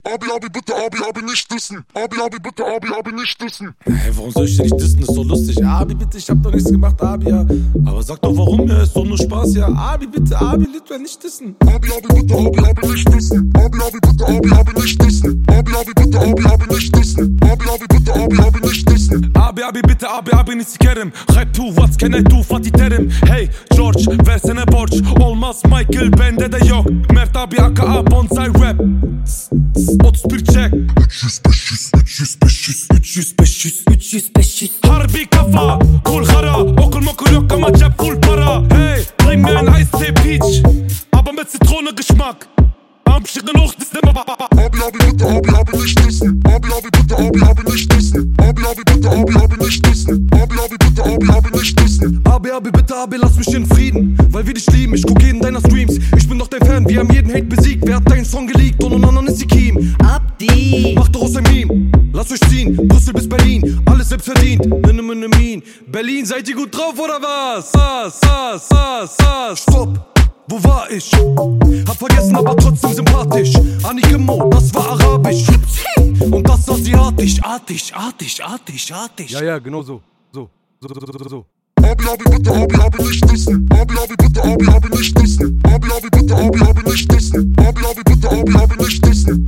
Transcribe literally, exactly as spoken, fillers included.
Abi, Abi, bitte, Abi, Abi, nicht dissen. Abi, Abi, bitte, Abi, Abi, nicht dissen. Hey, warum soll ich denn nicht dissen? Das ist so lustig. Abi, bitte, ich hab doch nichts gemacht, Abi, ja. Aber sag doch warum, ja, ist doch nur Spaß, ja. Abi, bitte, Abi, Litwa, nicht dissen. Abi, Abi, bitte, Abi, Abi, nicht dissen. Abi, Abi, bitte, Abi, Abi, nicht dissen. Abi, Abi, bitte, Abi, Abi, nicht dissen. Abi, Abi, bitte, Abi, Abi, nicht dissen. Abi, Abi, bitte, Abi, Abi, nicht sikerim. Rap tu, what can I do, Fatih Terim. Hey, George, versene borç. Olmaz Michael, bende de yok. Mert abi, aka bonsai rap. otuz bir çek. üç yüz, beş yüz, üç yüz, beş yüz, üç yüz, beş yüz, üç yüz, beş yüz. Harbi kafa, kul hara. Okul mokul yok ama cep full para. Hey, bring mir ein Eistee Peach, aber mit Zitronengeschmack. Am Schicken hoch, das nimmer. Abi, Abi, bitte, Abi, Abi, nicht dissen. Abi, Abi, bitte, Abi, Abi, nicht dissen. Abi, Abi, bitte, Abi, Abi, nicht dissen. Abi, Abi, bitte, Abi, Abi, nicht dissen. Abi, Abi, bitte, Abi, lass mich in Frieden, weil wir dich lieben. Ich guck jeden deiner Streams. Ich bin doch dein Fan, wir haben jeden Hate besiegt. Wer hat deinen Song geleakt? Und anderen ist die Kiem. Abdi, Mach doch aus ein Meme, lass euch ziehen. Brüssel bis Berlin, alles selbst verdient. Minne, minne, min. Berlin, seid ihr gut drauf oder was? Was, was, was, was? Stopp! Wo war ich? Hab vergessen, aber trotzdem sympathisch. Anikemo, das war arabisch. Und das asiatisch. Artig, artig, artig, artig. Ja, ja, genau so. So, so, so, so, so. Abi, Abi, bitte, Abi, Abi, nicht dissen. Abi, Abi, bitte, Abi, Abi, nicht dissen. Abi, Abi, bitte, Abi, Abi, nicht dissen. Abi, Abi, bitte, Abi, Abi, nicht dissen.